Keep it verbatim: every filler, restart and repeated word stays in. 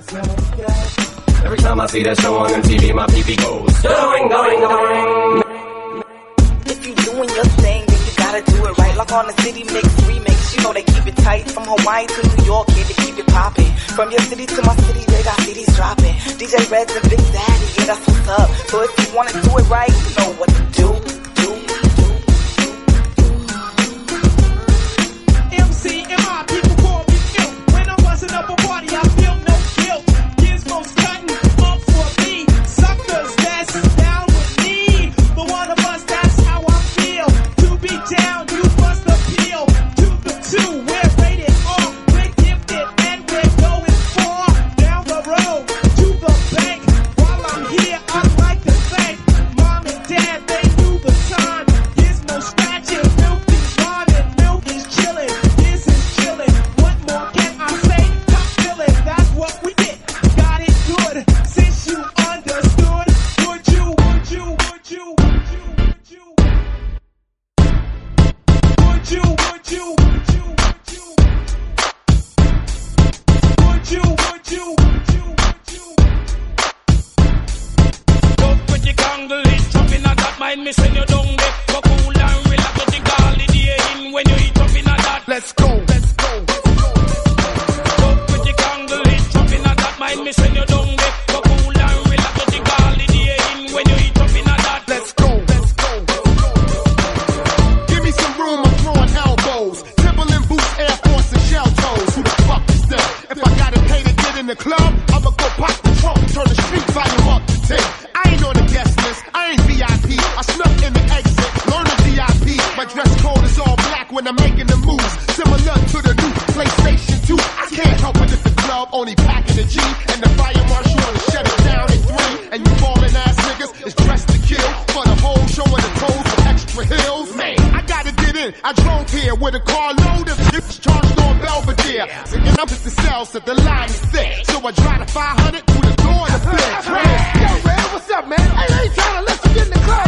Every time I see that show on M T V, my P P goes going, going, going. If you doing your thing, then you gotta do it right. Like on the City Mix remix, you know they keep it tight. From Hawaii to New York, yeah, they keep it popping. From your city to my city, they got C Ds dropping. D J Reds and Big Daddy, yeah, that's what's up. So if you wanna do it right, you know what to do. Do, do. M C and my people call me ill. When I'm busting up a party, I feel no guilt. Gizmo's cutting up for me. Suckers that's down with me. But one of us, that's how I feel. To be down, you must appeal to the two. We're rated R, we're gifted, and we're going far down the road to the bank. While I'm here, I'd like to thank Mom and Dad. They knew the time. Gizmo scratching, milk is rhyming, milk is chilling. This is chilling. What more can I say? Top feeling, that's what we did. Got it good. Since you understood, would you, would you, would you, would you, would you, would you, would you, would you, would you, would you, would you, would you, would you? Go pretty Congolese, jumping at that mind, missing you down there. Go cool and relax, but think all the day in when you eat up in a that. Let's go, let's go, let's go. Go pretty Congolese, jumping at that mind, missing you down there. Go cool and relax, but think all the day in when you eat up in a that. Let's go, let's go, let's go. Give me some room, I'm throwing elbows. Timberland boots, Air Force, and shell toes. Who the fuck is that? If I gotta pay to get in the club, I'ma go pop the trunk, turn the street volume up to ten. I ain't on the guest list, I ain't V I P. I snuck in the exit, learn the V I P. My dress code is all black when I'm making the moves. Similar to the new PlayStation two. I can't help it if the club only packing a G. And the fire marshal wanna shut it down at three. And you ballin' ass niggas is dressed to kill. For the whole show and the toes with extra heels. Man, I gotta get in. I drove here with a car load of chips charged on Belvedere. And I'm just the cell, so the line is thick. So I drive the five hundred through the door to flip. Yo, Red, what's up, man? I ain't trying to let you get in the club.